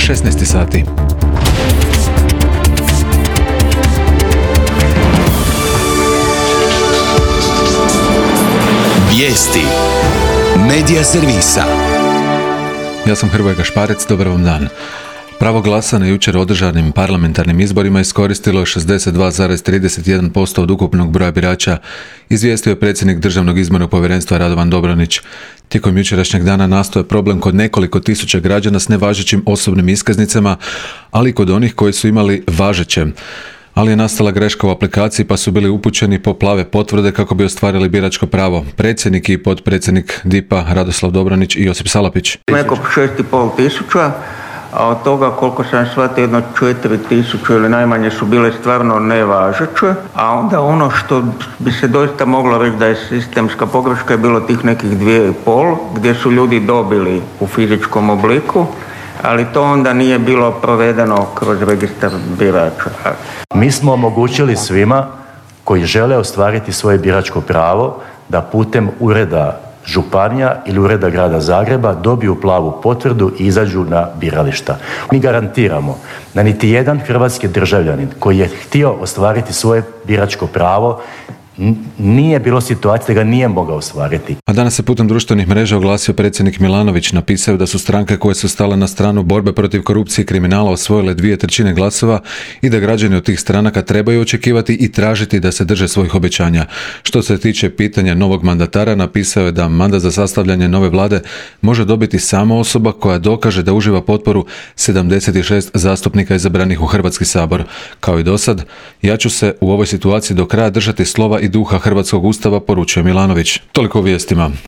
16 sati. Vijesti Medija servisa. Ja sam Hrvoje Gašparec, dobar vam dan. Pravo glasa na jučer održanim parlamentarnim izborima iskoristilo je 62,31% od ukupnog broja birača, izvijestio je predsjednik Državnog izbornog povjerenstva Radovan Dobronić. Tijekom jučerašnjeg dana nastao je problem kod nekoliko tisuća građana s nevažećim osobnim iskaznicama, ali i kod onih koji su imali važeće. Ali je nastala greška u aplikaciji pa su bili upućeni po plave potvrde kako bi ostvarili biračko pravo. Predsjednik i potpredsjednik DIP-a Radoslav Dobronić i Josip Salapić. Oko 6,5 tisuća, a od toga koliko sam shvatio jedno 4.000 ili najmanje su bile stvarno nevažeće, a onda ono što bi se doista moglo reći da je sistemska pogreška je bilo tih nekih 2,5 gdje su ljudi dobili u fizičkom obliku, ali to onda nije bilo provedeno kroz registar birača. Mi smo omogućili svima koji žele ostvariti svoje biračko pravo da putem ureda županija ili ureda grada Zagreba dobiju plavu potvrdu i izađu na birališta. Mi garantiramo da niti jedan hrvatski državljanin koji je htio ostvariti svoje biračko pravo nije bilo situacije da ga nije mogao ostvariti. A danas se putem društvenih mreža oglasio predsjednik Milanović. Napisao da su stranke koje su stale na stranu borbe protiv korupcije i kriminala osvojile 2/3 glasova i da građani od tih stranaka trebaju očekivati i tražiti da se drže svojih obećanja. Što se tiče pitanja novog mandatara, napisao je da mandat za sastavljanje nove vlade može dobiti samo osoba koja dokaže da uživa potporu 76 zastupnika izabranih u Hrvatski sabor. Kao i dosad, ja ću se u ovoj situaciji do kraja držati slova i duha Hrvatskog ustava, poručuje Milanović. Toliko u vijestima.